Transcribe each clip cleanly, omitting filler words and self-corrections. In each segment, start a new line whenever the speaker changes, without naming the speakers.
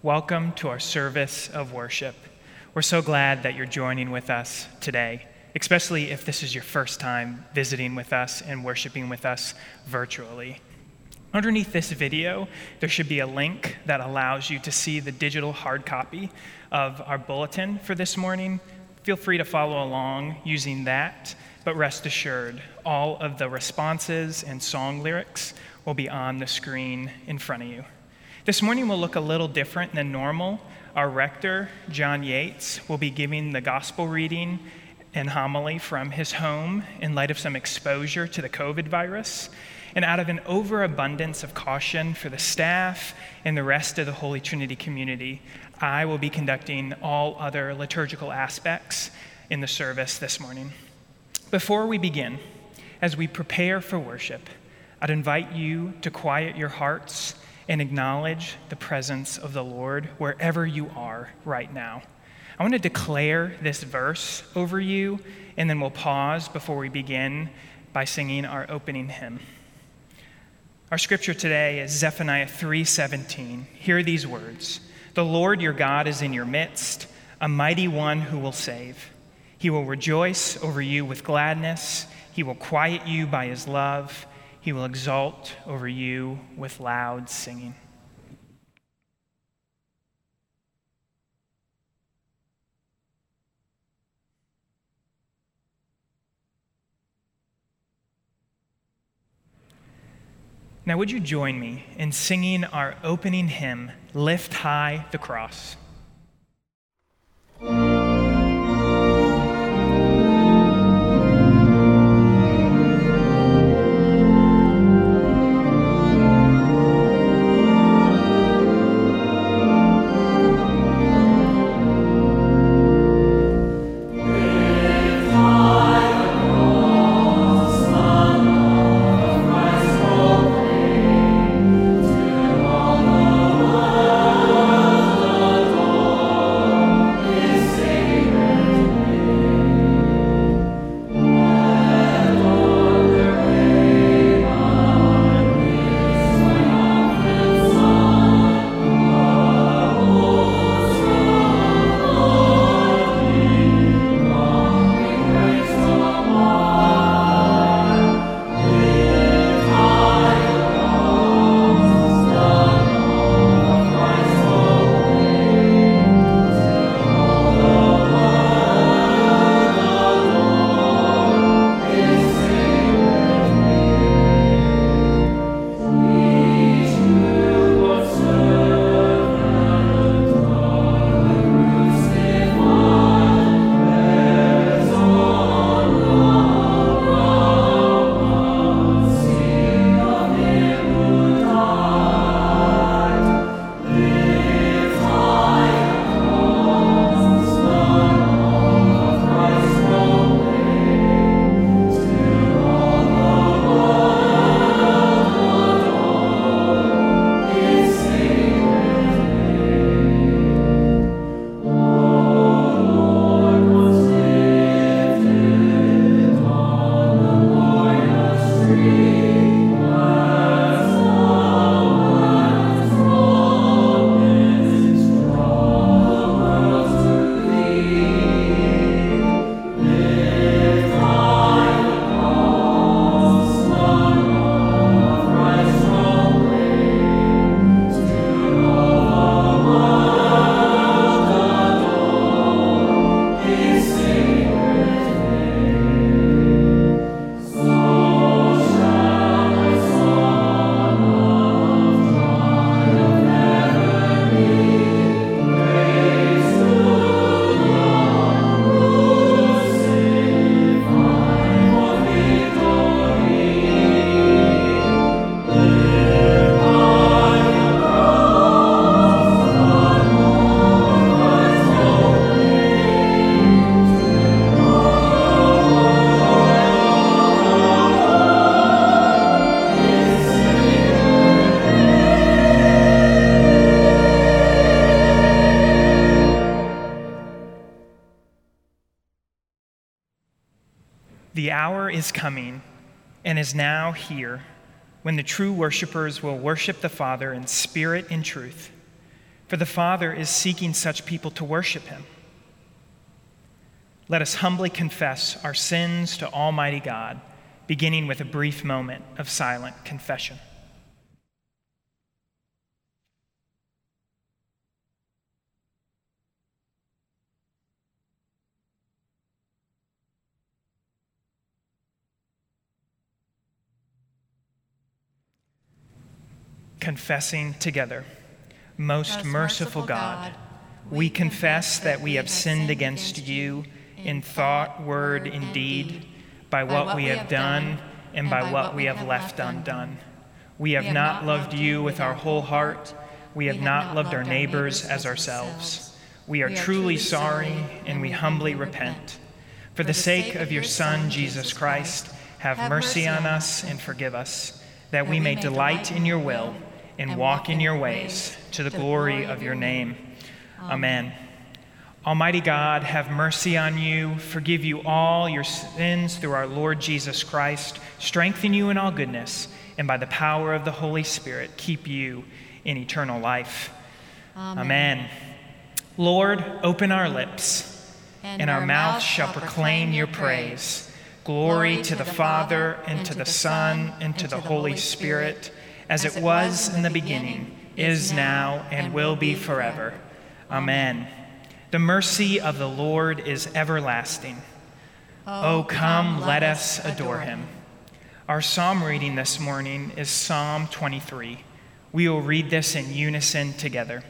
Welcome to our service of worship. We're so glad that you're joining with us today, especially if this is your first time visiting with us and worshiping with us virtually. Underneath this video, there should be a link that allows you to see the digital hard copy of our bulletin for this morning. Feel free to follow along using that, but rest assured, all of the responses and song lyrics will be on the screen in front of you. This morning will look a little different than normal. Our rector, John Yates, will be giving the gospel reading and homily from his home in light of some exposure to the COVID virus. And out of an overabundance of caution for the staff and the rest of the Holy Trinity community, I will be conducting all other liturgical aspects in the service this morning. Before we begin, as we prepare for worship, I'd invite you to quiet your hearts and acknowledge the presence of the Lord wherever you are right now. I want to declare this verse over you, and then we'll pause before we begin by singing our opening hymn. Our scripture today is Zephaniah 3:17. Hear these words: "The Lord your God is in your midst, a mighty one who will save. He will rejoice over you with gladness. He will quiet you by his love. He will exult over you with loud singing." Now, would you join me in singing our opening hymn, Lift High the Cross? The hour is coming and is now here when the true worshipers will worship the Father in spirit and truth. for the Father is seeking such people to worship him. Let us humbly confess our sins to Almighty God, beginning with a brief moment of silent confession. Confessing together. Most merciful God, we confess that we have sinned against you in thought, word, and deed, by what we have done and by what we have left undone. We have not loved you with our whole heart. We have not loved our neighbors as ourselves. We are truly sorry, and we humbly repent. For the sake of your Son, Jesus Christ, have mercy on us and forgive us, that we may delight in your will and walk in your ways, to the glory of your name. Amen. Almighty God, have mercy on you, forgive you all your sins through our Lord Jesus Christ, strengthen you in all goodness, and by the power of the Holy Spirit, keep you in eternal life. Amen. Lord, open our lips, and our mouths shall proclaim your praise. Glory to the Father, and to the Son, and to the Holy Spirit, as it was in the beginning, is now, and will be forever. Amen. The mercy of the Lord is everlasting. Oh, come, let us adore him. Our psalm reading this morning is Psalm 23. We will read this in unison together.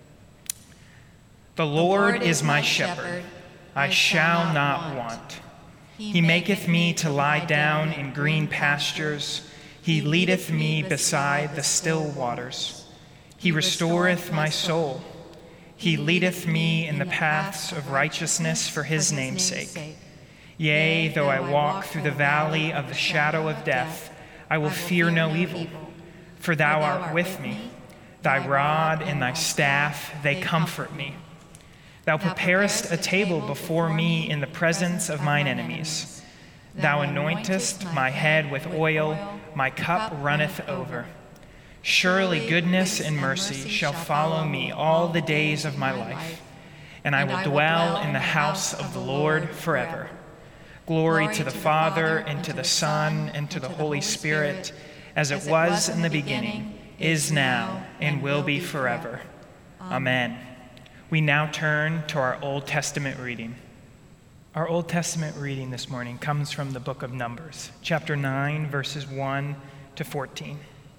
The Lord is my shepherd, I shall not want. He maketh me to lie down in green pastures. He leadeth me beside the still waters. He restoreth my soul. He leadeth me in the paths of righteousness for his name's sake. Yea, though I walk through the valley of the shadow of death, I will fear no evil, for thou art with me. Thy rod and thy staff, they comfort me. Thou preparest a table before me in the presence of mine enemies. Thou anointest my head with oil, my cup runneth over. Surely goodness and mercy shall follow me all the days of my life, and I will dwell in the house of the Lord forever. Glory to the Father, and to the Son, and to the Holy Spirit, as it was in the beginning, is now, and will be forever. Amen. We now turn to our Old Testament reading. Our Old Testament reading this morning comes from the book of Numbers, chapter 9, verses 1 to 14.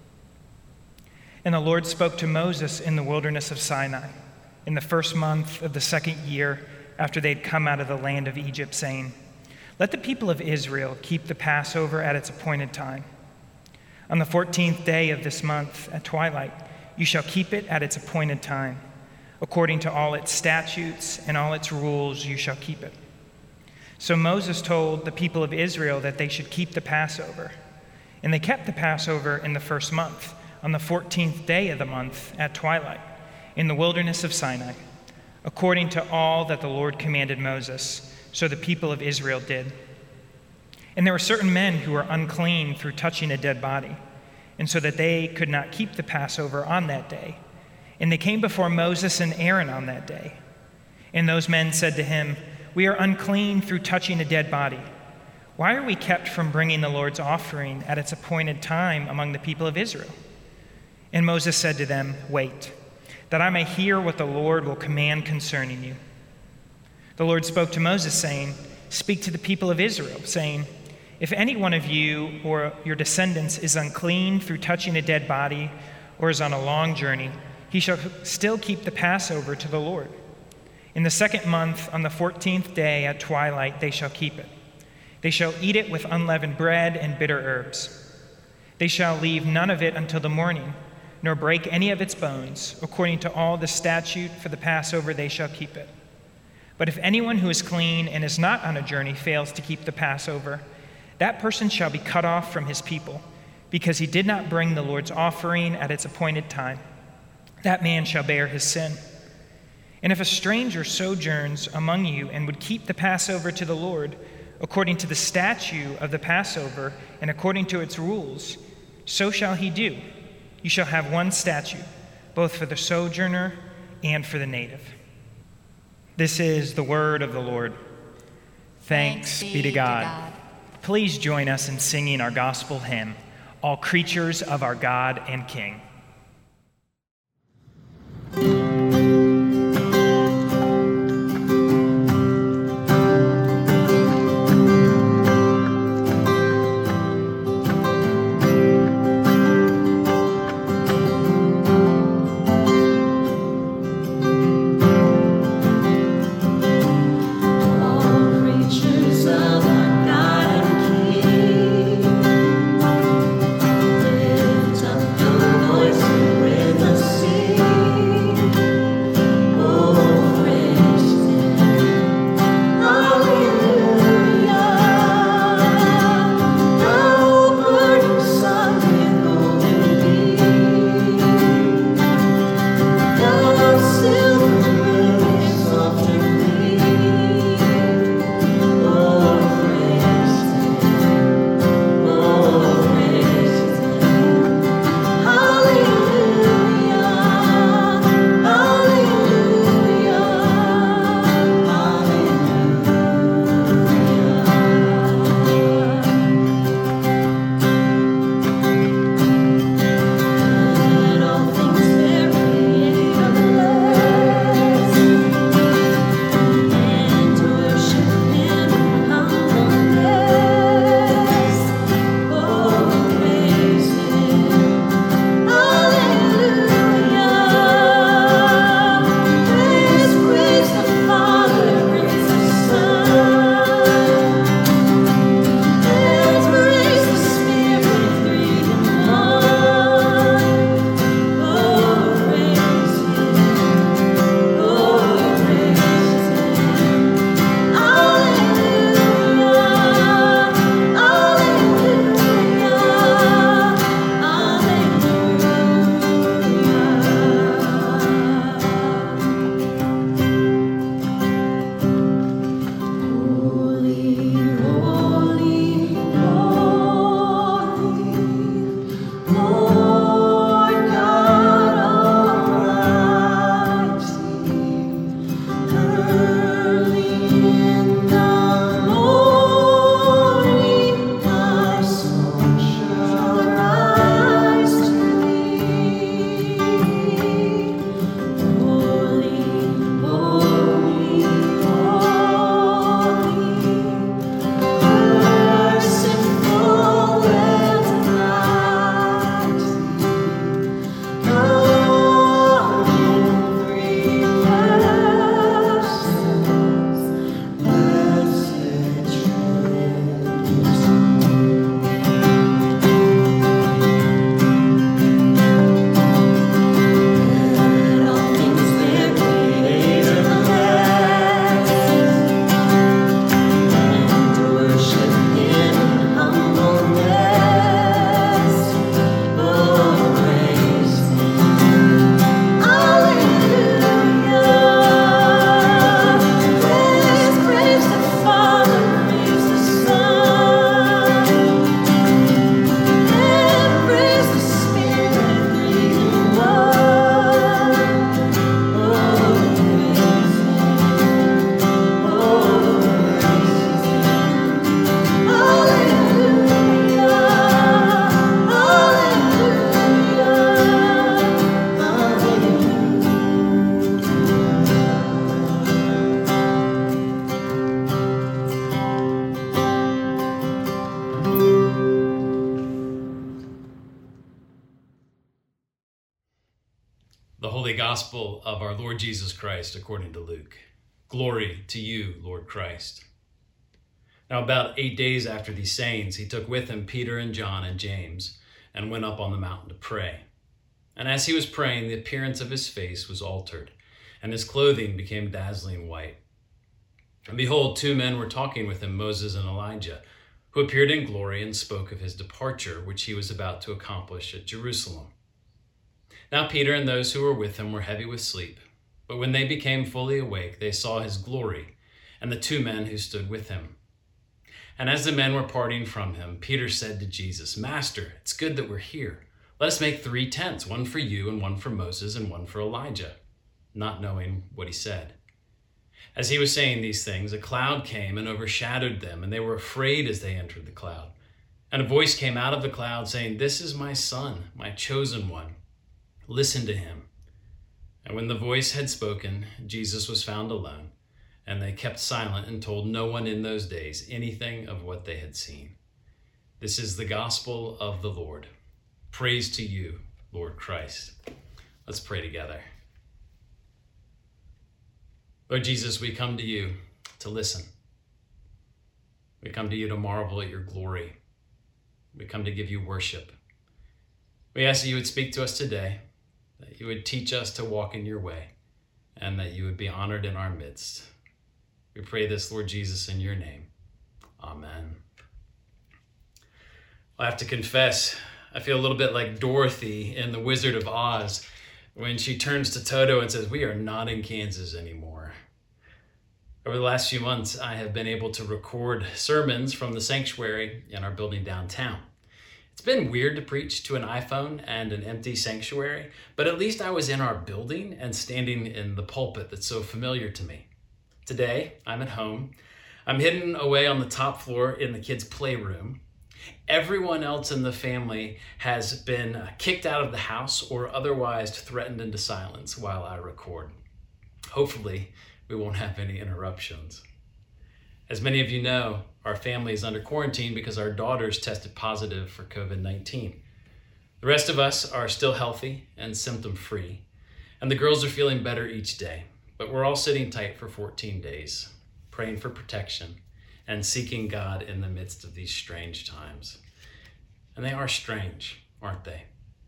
And the Lord spoke to Moses in the wilderness of Sinai, in the first month of the second year after they had come out of the land of Egypt, saying, Let the people of Israel keep the Passover at its appointed time. On the 14th day of this month at twilight, you shall keep it at its appointed time. According to all its statutes and all its rules, you shall keep it. So Moses told the people of Israel that they should keep the Passover. And they kept the Passover in the first month, on the 14th day of the month at twilight, in the wilderness of Sinai, according to all that the Lord commanded Moses. So the people of Israel did. And there were certain men who were unclean through touching a dead body, and so that they could not keep the Passover on that day. And they came before Moses and Aaron on that day. And those men said to him, We are unclean through touching a dead body. Why are we kept from bringing the Lord's offering at its appointed time among the people of Israel? And Moses said to them, Wait, that I may hear what the Lord will command concerning you. The Lord spoke to Moses, saying, Speak to the people of Israel, saying, If any one of you or your descendants is unclean through touching a dead body or is on a long journey, he shall still keep the Passover to the Lord. In the second month, on the 14th day at twilight, they shall keep it. They shall eat it with unleavened bread and bitter herbs. They shall leave none of it until the morning, nor break any of its bones. According to all the statute for the Passover, they shall keep it. But if anyone who is clean and is not on a journey fails to keep the Passover, that person shall be cut off from his people, because he did not bring the Lord's offering at its appointed time. That man shall bear his sin. And if a stranger sojourns among you and would keep the Passover to the Lord, according to the statute of the Passover and according to its rules, so shall he do. You shall have one statute, both for the sojourner and for the native. This is the word of the Lord. Thanks be to God. Please join us in singing our gospel hymn, All Creatures of Our God and King.
The Holy Gospel of our Lord Jesus Christ according to Luke. Glory to you, Lord Christ. Now about 8 days after these sayings, he took with him Peter and John and James and went up on the mountain to pray. And as he was praying, the appearance of his face was altered, and his clothing became dazzling white. And behold, 2 men were talking with him, Moses and Elijah, who appeared in glory and spoke of his departure, which he was about to accomplish at Jerusalem. Now Peter and those who were with him were heavy with sleep, but when they became fully awake, they saw his glory and the 2 men who stood with him. And as the men were parting from him, Peter said to Jesus, "Master, it's good that we're here. Let us make 3 tents, one for you and one for Moses and one for Elijah." not knowing what he said. As he was saying these things, a cloud came and overshadowed them, and they were afraid as they entered the cloud. And a voice came out of the cloud saying, "This is my son, my chosen one. Listen to him." And when the voice had spoken, Jesus was found alone, and they kept silent and told no one in those days anything of what they had seen. This is the gospel of the Lord. Praise to you, Lord Christ. Let's pray together. Lord Jesus, we come to you to listen. We come to you to marvel at your glory. We come to give you worship. We ask that you would speak to us today, that you would teach us to walk in your way, and that you would be honored in our midst. We pray this, Lord Jesus, in your name. Amen. I have to confess, I feel a little bit like Dorothy in The Wizard of Oz when she turns to Toto and says, "We are not in Kansas anymore." Over the last few months, I have been able to record sermons from the sanctuary in our building downtown. It's been weird to preach to an iPhone and an empty sanctuary, but at least I was in our building and standing in the pulpit that's so familiar to me. Today, I'm at home. I'm hidden away on the top floor in the kids' playroom. Everyone else in the family has been kicked out of the house or otherwise threatened into silence while I record. Hopefully, we won't have any interruptions. As many of you know, our family is under quarantine because our daughters tested positive for COVID-19. The rest of us are still healthy and symptom-free, and the girls are feeling better each day, but we're all sitting tight for 14 days, praying for protection and seeking God in the midst of these strange times. And they are strange, aren't they?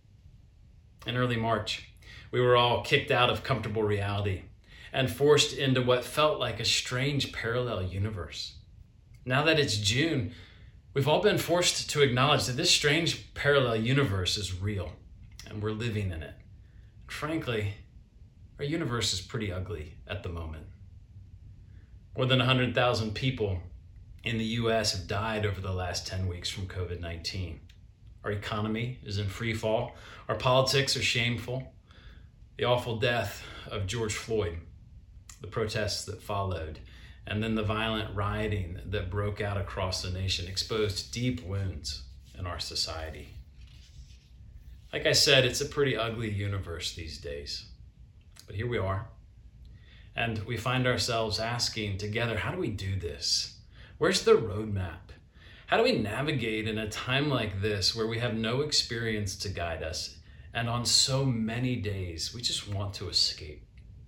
In early March, we were all kicked out of comfortable reality and forced into what felt like a strange parallel universe. Now that it's June, we've all been forced to acknowledge that this strange parallel universe is real, and we're living in it. Frankly, our universe is pretty ugly at the moment. More than 100,000 people in the US have died over the last 10 weeks from COVID-19. Our economy is in free fall. Our politics are shameful. The awful death of George Floyd, the protests that followed, and then the violent rioting that broke out across the nation exposed deep wounds in our society. Like I said, it's a pretty ugly universe these days. But here we are. And we find ourselves asking together, how do we do this? Where's the roadmap? How do we navigate in a time like this where we have no experience to guide us, and on so many days we just want to escape?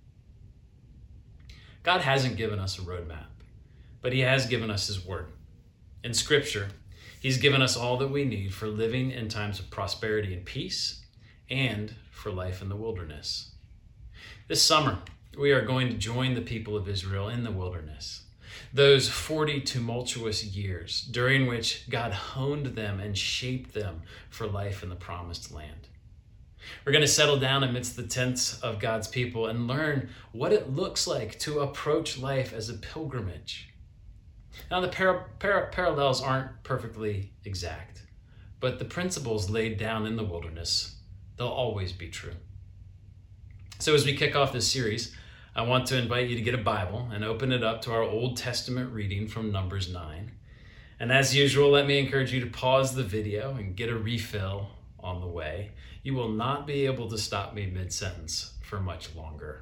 God hasn't given us a roadmap, but he has given us his word. In Scripture, he's given us all that we need for living in times of prosperity and peace, and for life in the wilderness. This summer, we are going to join the people of Israel in the wilderness. Those 40 tumultuous years during which God honed them and shaped them for life in the promised land. We're going to settle down amidst the tents of God's people and learn what it looks like to approach life as a pilgrimage. Now, the parallels aren't perfectly exact, but the principles laid down in the wilderness, they'll always be true. So as we kick off this series, I want to invite you to get a Bible and open it up to our Old Testament reading from Numbers 9. And as usual, let me encourage you to pause the video and get a refill on the way. You will not be able to stop me mid-sentence for much longer.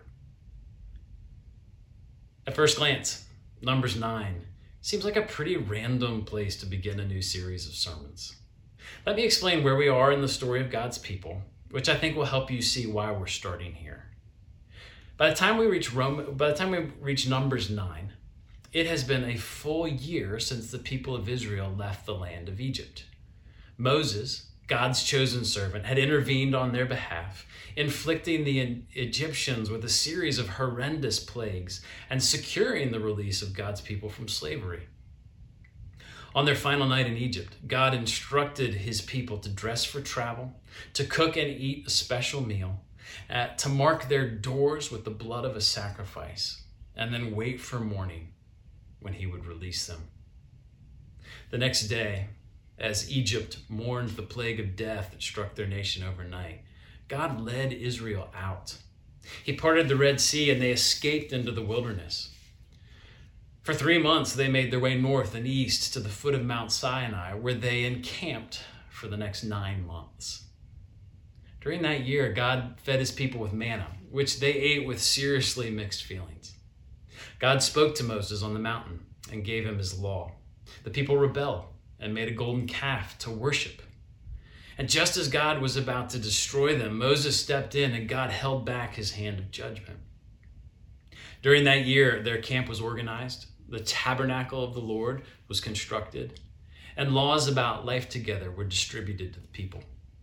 At first glance, Numbers 9 seems like a pretty random place to begin a new series of sermons. Let me explain where we are in the story of God's people, which I think will help you see why we're starting here. By the time we reach Numbers 9, it has been a full year since the people of Israel left the land of Egypt. Moses, God's chosen servant, had intervened on their behalf, inflicting the Egyptians with a series of horrendous plagues and securing the release of God's people from slavery. On their final night in Egypt, God instructed his people to dress for travel, to cook and eat a special meal, to mark their doors with the blood of a sacrifice, and then wait for morning when he would release them. The next day, as Egypt mourned the plague of death that struck their nation overnight, God led Israel out He parted the Red Sea and they escaped into the wilderness. For 3 months, they made their way north and east to the foot of Mount Sinai, where they encamped for the next 9 months. During that year, God fed his people with manna, which they ate with seriously mixed feelings. God spoke to Moses on the mountain and gave him his law. The people rebelled and made a golden calf to worship. And just as God was about to destroy them, Moses stepped in and God held back his hand of judgment. During that year, their camp was organized, the tabernacle of the Lord was constructed, and laws about life together were distributed to the people.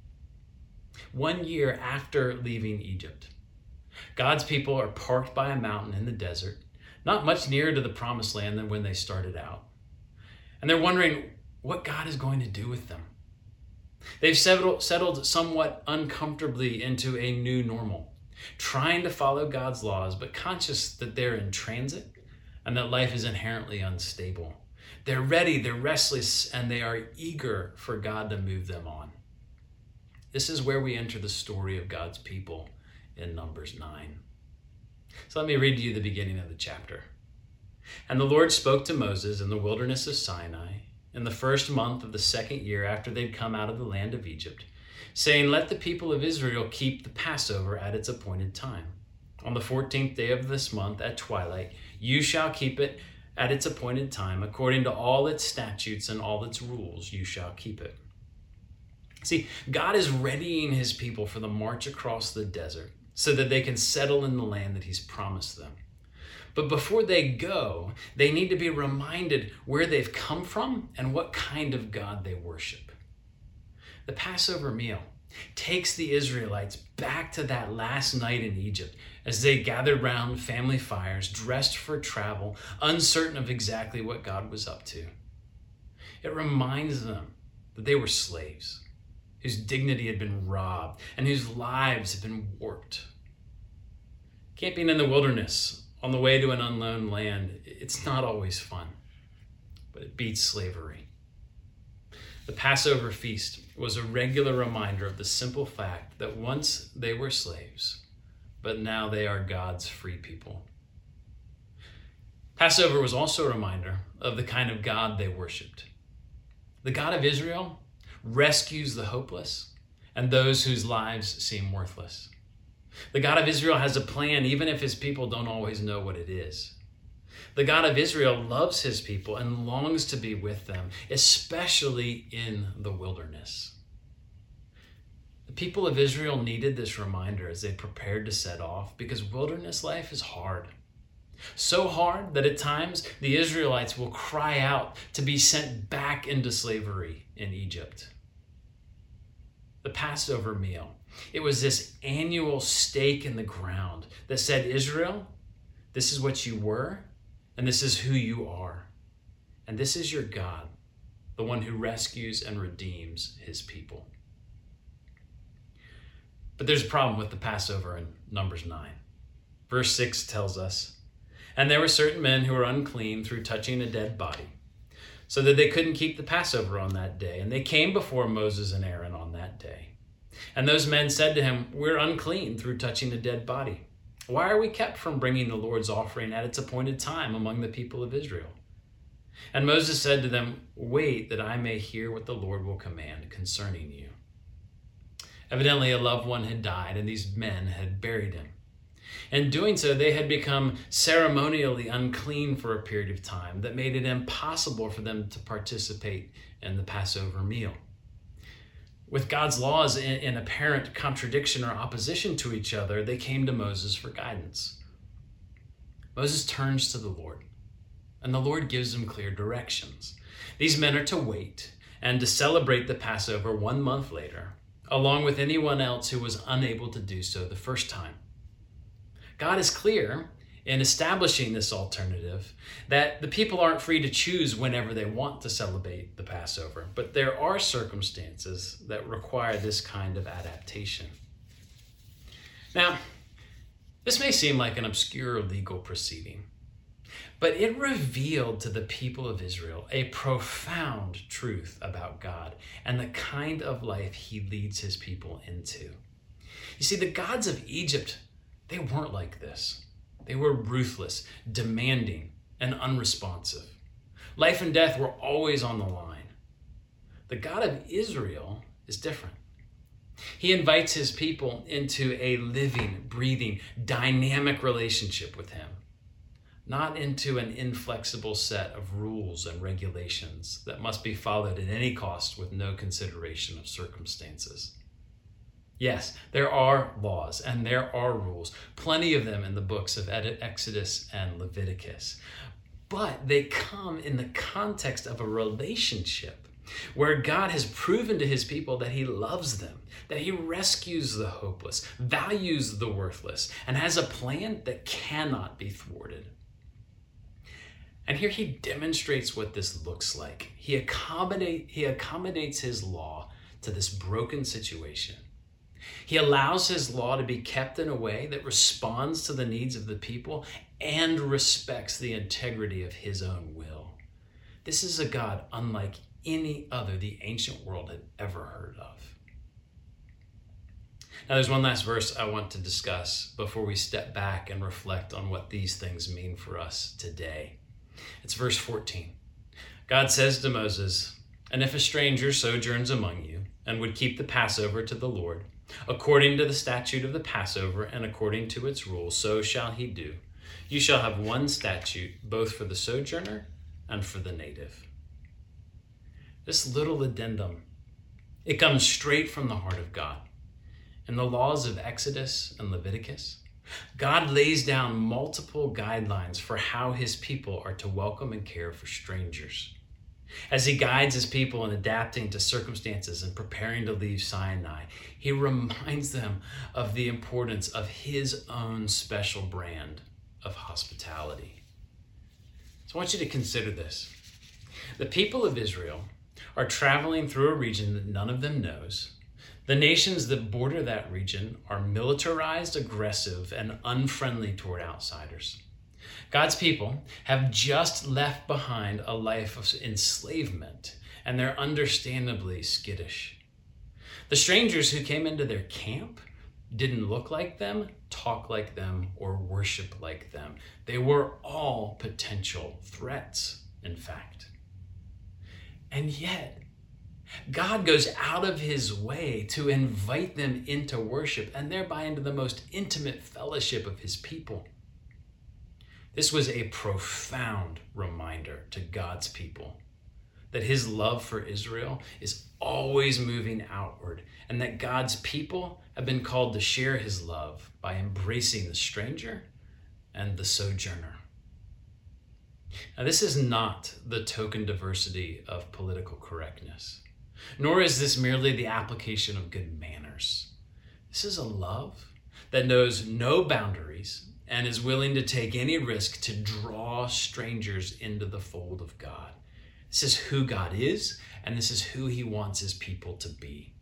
1 year after leaving Egypt, God's people are parked by a mountain in the desert, not much nearer to the promised land than when they started out. And they're wondering what God is going to do with them. They've settled somewhat uncomfortably into a new normal, trying to follow God's laws, but conscious that they're in transit and that life is inherently unstable. They're ready, they're restless, and they are eager for God to move them on. This is where we enter the story of God's people in Numbers 9. So let me read to you the beginning of the chapter. And the Lord spoke to Moses in the wilderness of Sinai in the first month of the 2nd year after they'd come out of the land of Egypt, saying, "Let the people of Israel keep the Passover at its appointed time. On the 14th day of this month at twilight, you shall keep it at its appointed time, according to all its statutes and all its rules, you shall keep it." See, God is readying his people for the march across the desert so that they can settle in the land that he's promised them. But before they go, they need to be reminded where they've come from and what kind of God they worship. The Passover meal takes the Israelites back to that last night in Egypt as they gathered round family fires, dressed for travel, uncertain of exactly what God was up to. It reminds them that they were slaves, whose dignity had been robbed and whose lives had been warped. Camping in the wilderness on the way to an unknown land, it's not always fun, but it beats slavery. The Passover feast was a regular reminder of the simple fact that once they were slaves, but now they are God's free people. Passover was also a reminder of the kind of God they worshiped. The God of Israel rescues the hopeless and those whose lives seem worthless. The God of Israel has a plan, even if his people don't always know what it is. The God of Israel loves his people and longs to be with them, especially in the wilderness. The people of Israel needed this reminder as they prepared to set off, because wilderness life is hard. So hard that at times the Israelites will cry out to be sent back into slavery in Egypt. The Passover meal, it was this annual stake in the ground that said, Israel, this is what you were, and this is who you are. And this is your God, the one who rescues and redeems his people. But there's a problem with the Passover in Numbers 9. Verse 6 tells us, "And there were certain men who were unclean through touching a dead body, so that they couldn't keep the Passover on that day. And they came before Moses and Aaron on that day. And those men said to him, 'We're unclean through touching a dead body. Why are we kept from bringing the Lord's offering at its appointed time among the people of Israel?' And Moses said to them, 'Wait, that I may hear what the Lord will command concerning you.'" Evidently, a loved one had died, and these men had buried him. In doing so, they had become ceremonially unclean for a period of time that made it impossible for them to participate in the Passover meal. With God's laws in apparent contradiction or opposition to each other, they came to Moses for guidance. Moses turns to the Lord, and the Lord gives him clear directions. These men are to wait and to celebrate the Passover 1 month later, along with anyone else who was unable to do so the first time. God is clear in establishing this alternative that the people aren't free to choose whenever they want to celebrate the Passover, but there are circumstances that require this kind of adaptation. Now, this may seem like an obscure legal proceeding, but it revealed to the people of Israel a profound truth about God and the kind of life he leads his people into. You see, the gods of Egypt, They weren't like this. They were ruthless, demanding, and unresponsive. Life and death were always on the line. The God of Israel is different. He invites his people into a living, breathing, dynamic relationship with him, not into an inflexible set of rules and regulations that must be followed at any cost with no consideration of circumstances. Yes, there are laws and there are rules, plenty of them in the books of Exodus and Leviticus, but they come in the context of a relationship where God has proven to his people that he loves them, that he rescues the hopeless, values the worthless, and has a plan that cannot be thwarted. And here he demonstrates what this looks like. He accommodates his law to this broken situation. He allows his law to be kept in a way that responds to the needs of the people and respects the integrity of his own will. This is a God unlike any other the ancient world had ever heard of. Now, there's one last verse I want to discuss before we step back and reflect on what these things mean for us today. It's verse 14. God says to Moses, "And if a stranger sojourns among you and would keep the Passover to the Lord, according to the statute of the Passover and according to its rules, so shall he do. You shall have one statute, both for the sojourner and for the native." This little addendum, it comes straight from the heart of God. In the laws of Exodus and Leviticus, God lays down multiple guidelines for how his people are to welcome and care for strangers. As he guides his people in adapting to circumstances and preparing to leave Sinai, he reminds them of the importance of his own special brand of hospitality. So I want you to consider this. The people of Israel are traveling through a region that none of them knows. The nations that border that region are militarized, aggressive, and unfriendly toward outsiders. God's people have just left behind a life of enslavement, and they're understandably skittish. The strangers who came into their camp didn't look like them, talk like them, or worship like them. They were all potential threats, in fact. And yet, God goes out of his way to invite them into worship and thereby into the most intimate fellowship of his people. This was a profound reminder to God's people that his love for Israel is always moving outward and that God's people have been called to share his love by embracing the stranger and the sojourner. Now, this is not the token diversity of political correctness, nor is this merely the application of good manners. This is a love that knows no boundaries and is willing to take any risk to draw strangers into the fold of God. This is who God is, and this is who he wants his people to be.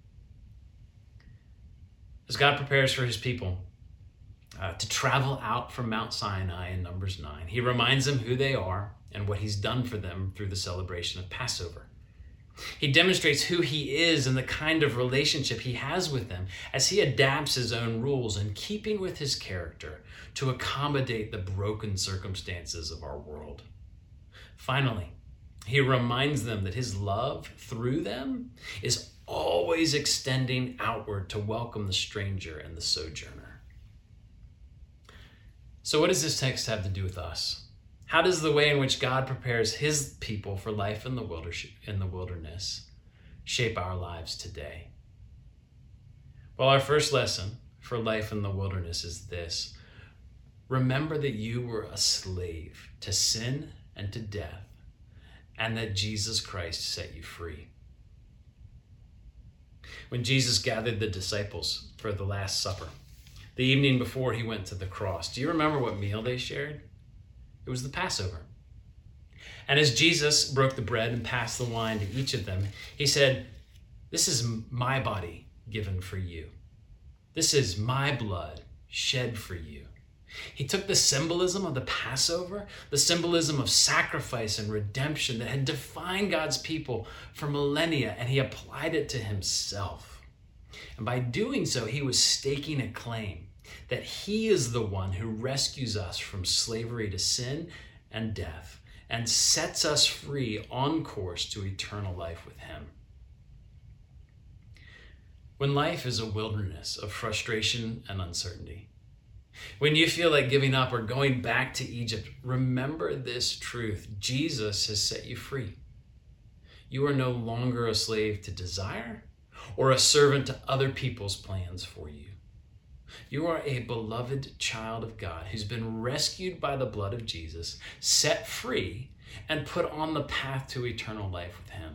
As God prepares for his people to travel out from Mount Sinai in Numbers 9, he reminds them who they are and what he's done for them through the celebration of Passover. He demonstrates who he is and the kind of relationship he has with them as he adapts his own rules in keeping with his character to accommodate the broken circumstances of our world. Finally, he reminds them that his love through them is always extending outward to welcome the stranger and the sojourner. So what does this text have to do with us? How does the way in which God prepares his people for life in the wilderness shape our lives today? Well, our first lesson for life in the wilderness is this: remember that you were a slave to sin and to death, and that Jesus Christ set you free. When Jesus gathered the disciples for the Last Supper, the evening before he went to the cross, do you remember what meal they shared? It was the Passover. And as Jesus broke the bread and passed the wine to each of them, he said, "This is my body given for you. This is my blood shed for you." He took the symbolism of the Passover, the symbolism of sacrifice and redemption that had defined God's people for millennia, and he applied it to himself. And by doing so, he was staking a claim. that he is the one who rescues us from slavery to sin and death and sets us free on course to eternal life with him. When life is a wilderness of frustration and uncertainty, when you feel like giving up or going back to Egypt, remember this truth: Jesus has set you free. You are no longer a slave to desire or a servant to other people's plans for you. You are a beloved child of God who's been rescued by the blood of Jesus, set free, and put on the path to eternal life with him.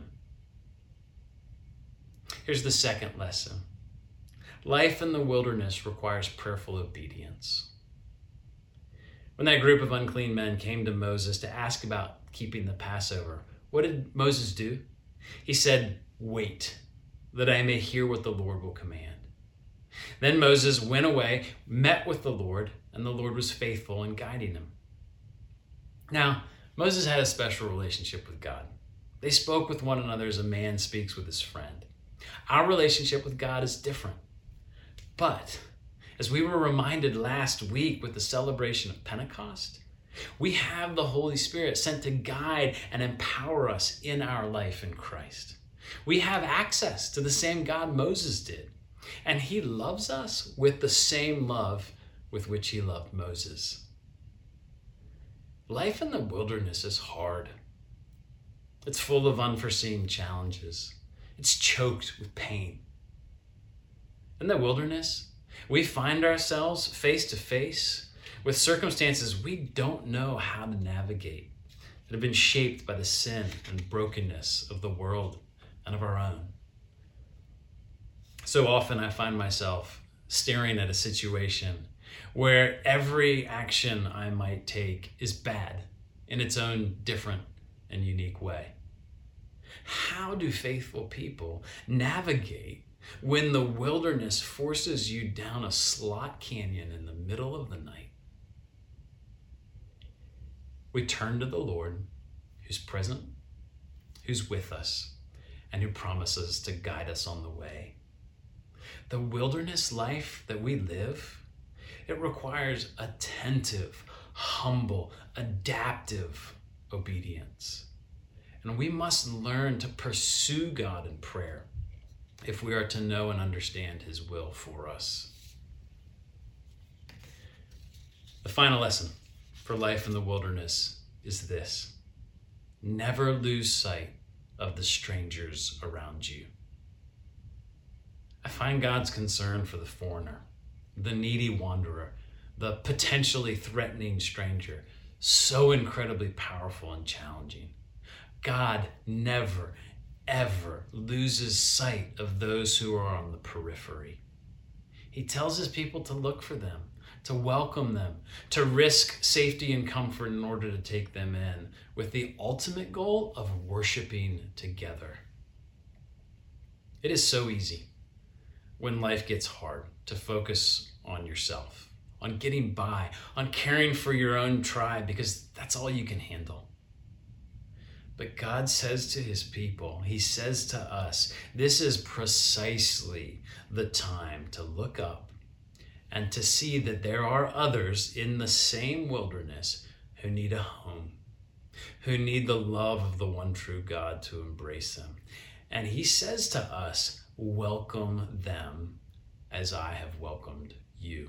Here's the second lesson. Life in the wilderness requires prayerful obedience. When that group of unclean men came to Moses to ask about keeping the Passover, what did Moses do? He said, "Wait, that I may hear what the Lord will command." Then Moses went away, met with the Lord, and the Lord was faithful in guiding him. Now, Moses had a special relationship with God. They spoke with one another as a man speaks with his friend. Our relationship with God is different. But as we were reminded last week with the celebration of Pentecost, we have the Holy Spirit sent to guide and empower us in our life in Christ. We have access to the same God Moses did, and he loves us with the same love with which he loved Moses. Life in the wilderness is hard. It's full of unforeseen challenges. It's choked with pain. In the wilderness, we find ourselves face to face with circumstances we don't know how to navigate, that have been shaped by the sin and brokenness of the world and of our own. So often I find myself staring at a situation where every action I might take is bad in its own different and unique way. How do faithful people navigate when the wilderness forces you down a slot canyon in the middle of the night? We turn to the Lord, who's present, who's with us, and who promises to guide us on the way. The wilderness life that we live, it requires attentive, humble, adaptive obedience. And we must learn to pursue God in prayer if we are to know and understand his will for us. The final lesson for life in the wilderness is this: never lose sight of the strangers around you. I find God's concern for the foreigner, the needy wanderer, the potentially threatening stranger so incredibly powerful and challenging. God never, ever loses sight of those who are on the periphery. He tells his people to look for them, to welcome them, to risk safety and comfort in order to take them in, with the ultimate goal of worshiping together. It is so easy when life gets hard to focus on yourself, on getting by, on caring for your own tribe, because that's all you can handle. But God says to his people, he says to us, this is precisely the time to look up and to see that there are others in the same wilderness who need a home, who need the love of the one true God to embrace them. And he says to us, welcome them as I have welcomed you.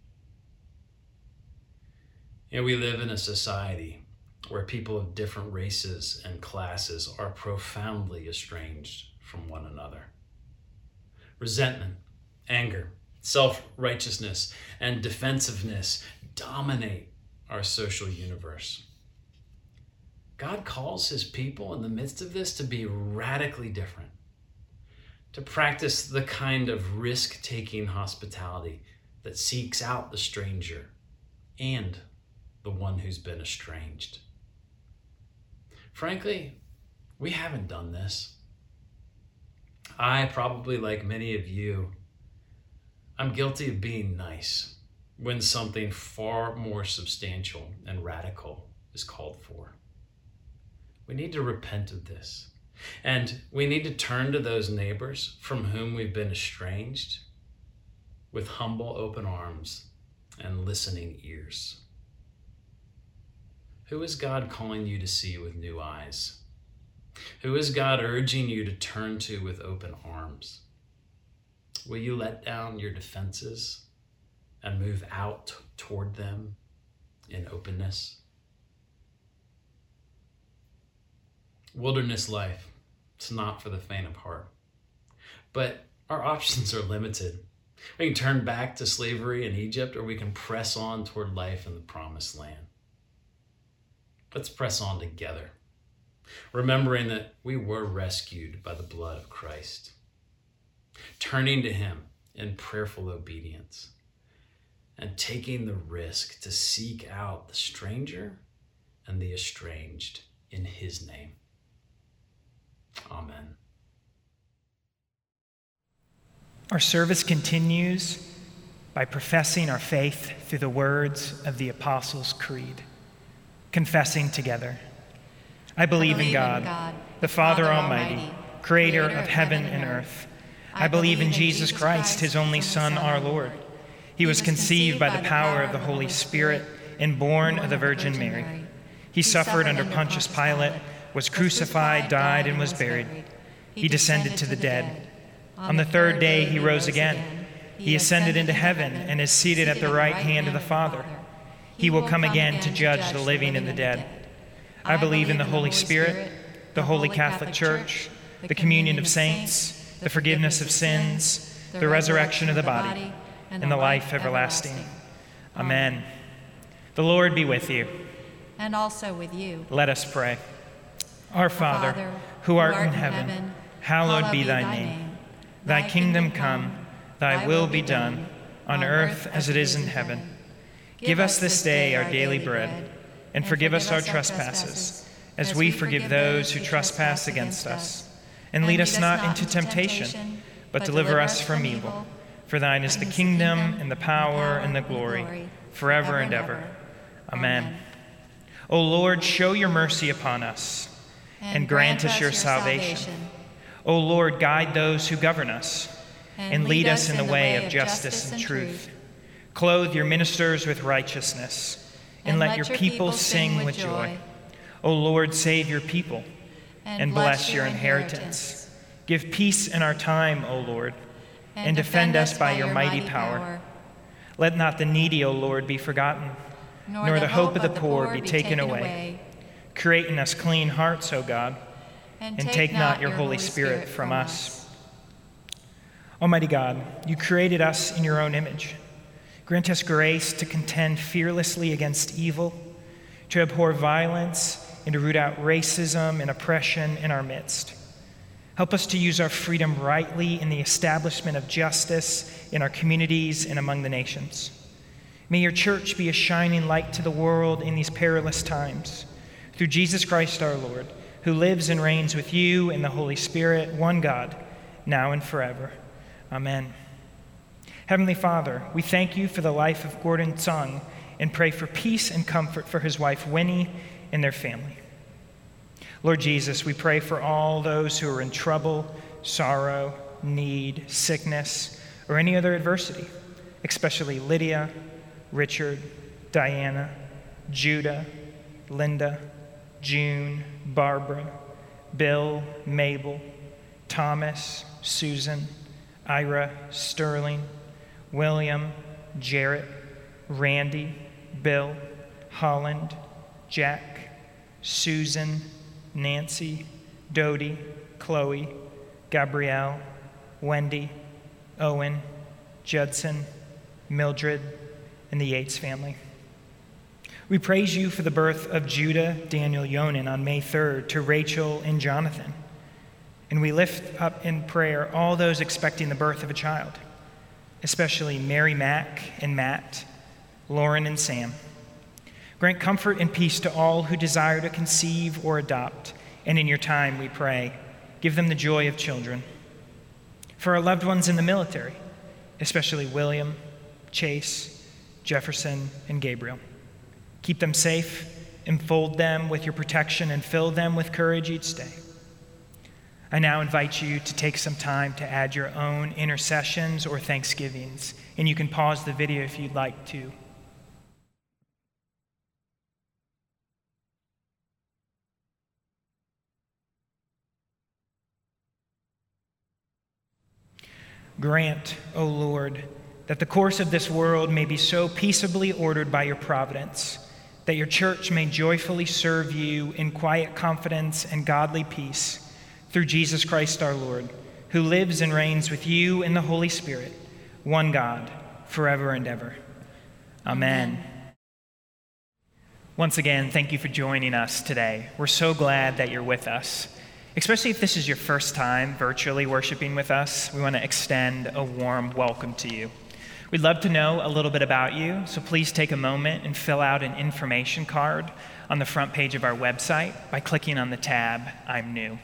You know, we live in a society where people of different races and classes are profoundly estranged from one another. Resentment, anger, self-righteousness, and defensiveness dominate our social universe. God calls his people in the midst of this to be radically different, to practice the kind of risk-taking hospitality that seeks out the stranger and the one who's been estranged. Frankly, we haven't done this. I, probably like many of you, I'm guilty of being nice when something far more substantial and radical is called for. We need to repent of this. And we need to turn to those neighbors from whom we've been estranged with humble, open arms and listening ears? Who is God calling you to see with new eyes? Who is God urging you to turn to with open arms? Will you let down your defenses and move out toward them in openness? Wilderness life, it's not for the faint of heart. But our options are limited. We can turn back to slavery in Egypt, or we can press on toward life in the promised land. Let's press on together, remembering that we were rescued by the blood of Christ, turning to him in prayerful obedience, and taking the risk to seek out the stranger and the estranged in his name. Amen.
Our service continues by professing our faith through the words of the Apostles' Creed, confessing together. I believe in God, the Father Almighty, creator of heaven and earth. I believe in Jesus Christ, his only Son, our Lord. He was conceived by the power of the Holy Spirit and born of the Virgin Mary. He suffered under Pontius Pilate, was crucified, died, and was buried. He descended to the dead. On the third day he rose again. He ascended into heaven and is seated at the right hand of the Father. He will come again to judge the living and the dead. I believe in the Holy Spirit, the Holy Catholic Church, the communion of saints, the forgiveness of sins, the resurrection of the body, and the life everlasting. Amen. The Lord be with you.
And also with you.
Let us pray. Our Father, who art in heaven, hallowed be thy name. Thy kingdom come, thy will be done, on earth as it is in heaven. Give us this day our daily bread, and forgive us our trespasses, as we forgive those who trespass against us. And lead us not into temptation, but deliver us from evil. For thine is the kingdom, and the power, and the glory, forever and ever. Amen. O Lord, show your mercy upon us, and grant us your salvation. O Lord, guide those who govern us, and lead us in the way of justice and truth. Clothe your ministers with righteousness, and let your people sing with joy. O Lord, save your people, and bless your inheritance. Give peace in our time, O Lord, and defend us by your mighty power. Let not the needy, O Lord, be forgotten, nor the hope of the poor be taken away. Create in us clean hearts, O God, and take not your Holy Spirit from us. Almighty God, you created us in your own image. Grant us grace to contend fearlessly against evil, to abhor violence, and to root out racism and oppression in our midst. Help us to use our freedom rightly in the establishment of justice in our communities and among the nations. May your church be a shining light to the world in these perilous times. Through Jesus Christ our Lord, who lives and reigns with you in the Holy Spirit, one God, now and forever. Amen. Heavenly Father, we thank you for the life of Gordon Tsang and pray for peace and comfort for his wife Winnie and their family. Lord Jesus, we pray for all those who are in trouble, sorrow, need, sickness, or any other adversity, especially Lydia, Richard, Diana, Judah, Linda, June, Barbara, Bill, Mabel, Thomas, Susan, Ira, Sterling, William, Jarrett, Randy, Bill, Holland, Jack, Susan, Nancy, Dodie, Chloe, Gabrielle, Wendy, Owen, Judson, Mildred, and the Yates family. We praise you for the birth of Judah Daniel Yonan on May 3rd to Rachel and Jonathan. And we lift up in prayer all those expecting the birth of a child, especially Mary Mack and Matt, Lauren and Sam. Grant comfort and peace to all who desire to conceive or adopt, and in your time, we pray, give them the joy of children. For our loved ones in the military, especially William, Chase, Jefferson, and Gabriel, keep them safe, enfold them with your protection, and fill them with courage each day. I now invite you to take some time to add your own intercessions or thanksgivings, and you can pause the video if you'd like to Grant, O Lord, that the course of this world may be so peaceably ordered by your providence, that your church may joyfully serve you in quiet confidence and godly peace, through Jesus Christ our Lord, who lives and reigns with you in the Holy Spirit, one God, forever and ever. Amen. Once again, thank you for joining us today. We're so glad that you're with us. Especially if this is your first time virtually worshiping with us, we want to extend a warm welcome to you. We'd love to know a little bit about you, so please take a moment and fill out an information card on the front page of our website by clicking on the tab, I'm New.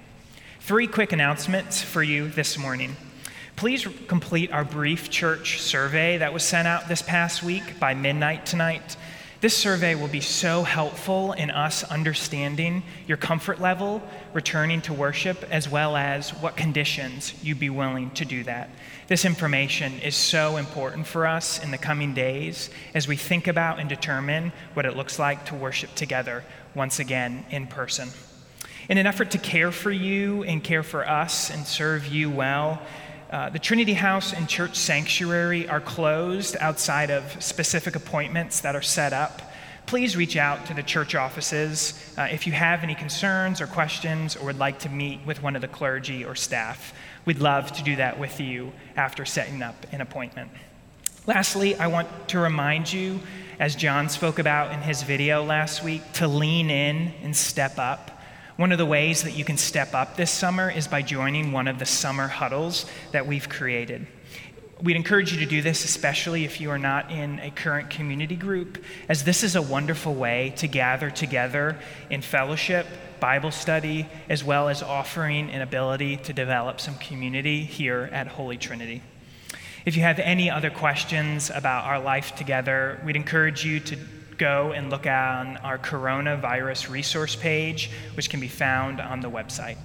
3 quick announcements for you this morning. Please complete our brief church survey that was sent out this past week by midnight tonight. This survey will be so helpful in us understanding your comfort level returning to worship, as well as what conditions you'd be willing to do that. This information is so important for us in the coming days as we think about and determine what it looks like to worship together once again in person. In an effort to care for you and care for us and serve you well, the Trinity House and Church Sanctuary are closed outside of specific appointments that are set up. Please reach out to the church offices if you have any concerns or questions or would like to meet with one of the clergy or staff. We'd love to do that with you after setting up an appointment. Lastly, I want to remind you, as John spoke about in his video last week, to lean in and step up. One of the ways that you can step up this summer is by joining one of the summer huddles that we've created. We'd encourage you to do this, especially if you are not in a current community group, as this is a wonderful way to gather together in fellowship, Bible study, as well as offering an ability to develop some community here at Holy Trinity. If you have any other questions about our life together, we'd encourage you to go and look on our coronavirus resource page, which can be found on the website.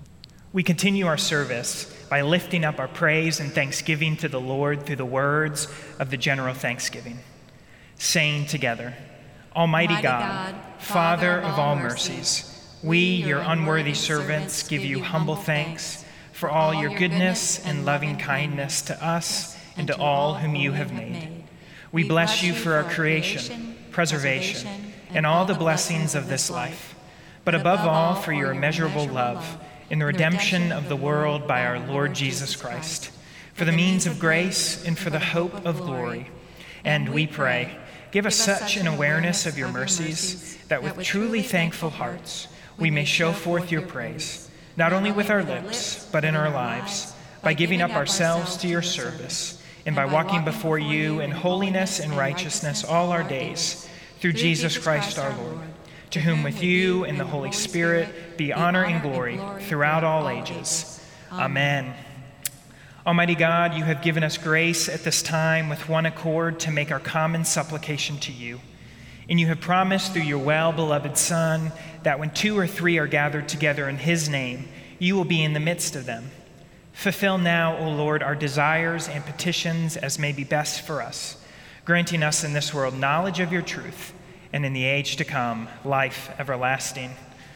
We continue our service by lifting up our praise and thanksgiving to the Lord through the words of the general thanksgiving, saying together, Almighty God, Father of all mercies, we, your unworthy servants, give you humble thanks for all your goodness and loving kindness to us and to all whom you have made. We bless you for our creation, preservation, and all the blessings of this life, but above all for your immeasurable love in the redemption of the world by our Lord Jesus Christ, for the means of grace and for the hope of glory. And we pray, give us such an awareness of your mercies that with truly thankful hearts we may show forth your praise, not only with our lips, but in our lives, by giving up ourselves to your service, and by walking before you in holiness and righteousness all our days, through Jesus Christ our Lord, to whom with you and the Holy Spirit be honor and glory throughout all ages. Amen. Almighty God, you have given us grace at this time with one accord to make our common supplication to you. And you have promised through your well-beloved Son that when 2 or 3 are gathered together in his name, you will be in the midst of them. Fulfill now, O Lord, our desires and petitions as may be best for us, granting us in this world knowledge of your truth, and in the age to come, life everlasting.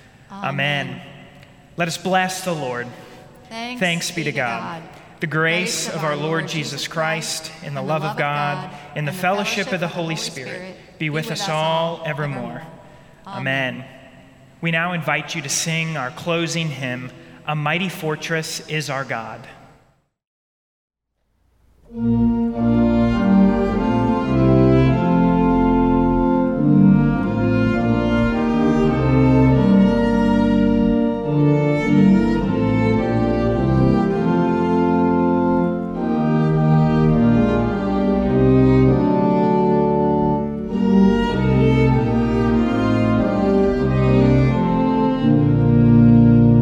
Amen. Let us bless the Lord. Thanks be to God. The grace of our Lord Jesus Christ, and the love of God, and the fellowship of the Holy Spirit be with us all evermore. Amen. We now invite you to sing our closing hymn, A Mighty Fortress is Our God.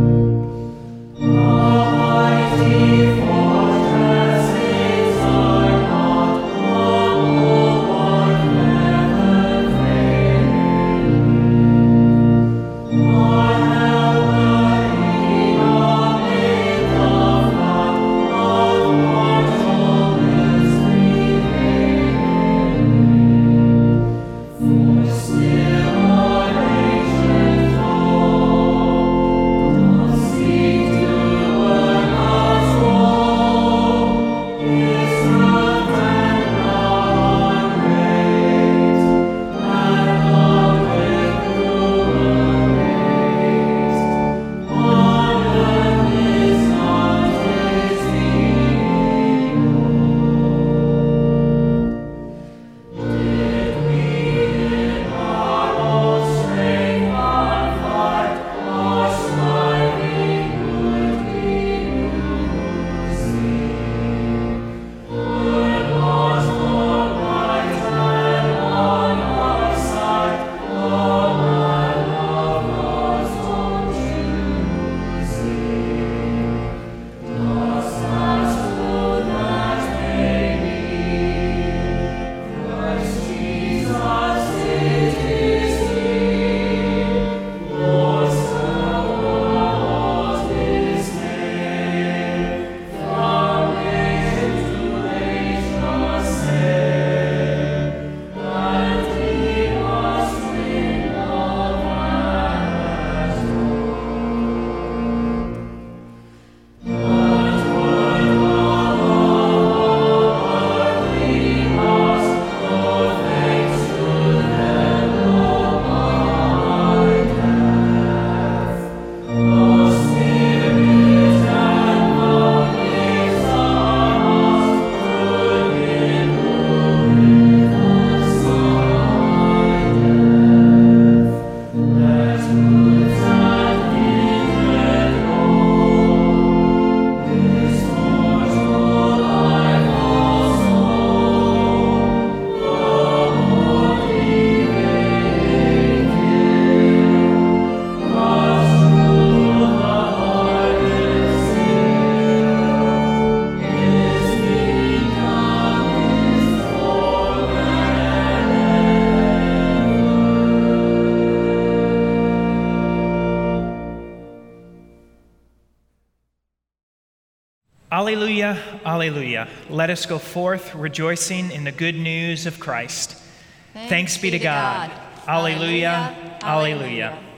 Mighty fortress is our
Alleluia, alleluia. Let us go forth rejoicing in the good news of Christ. Thanks be to God. Alleluia, alleluia.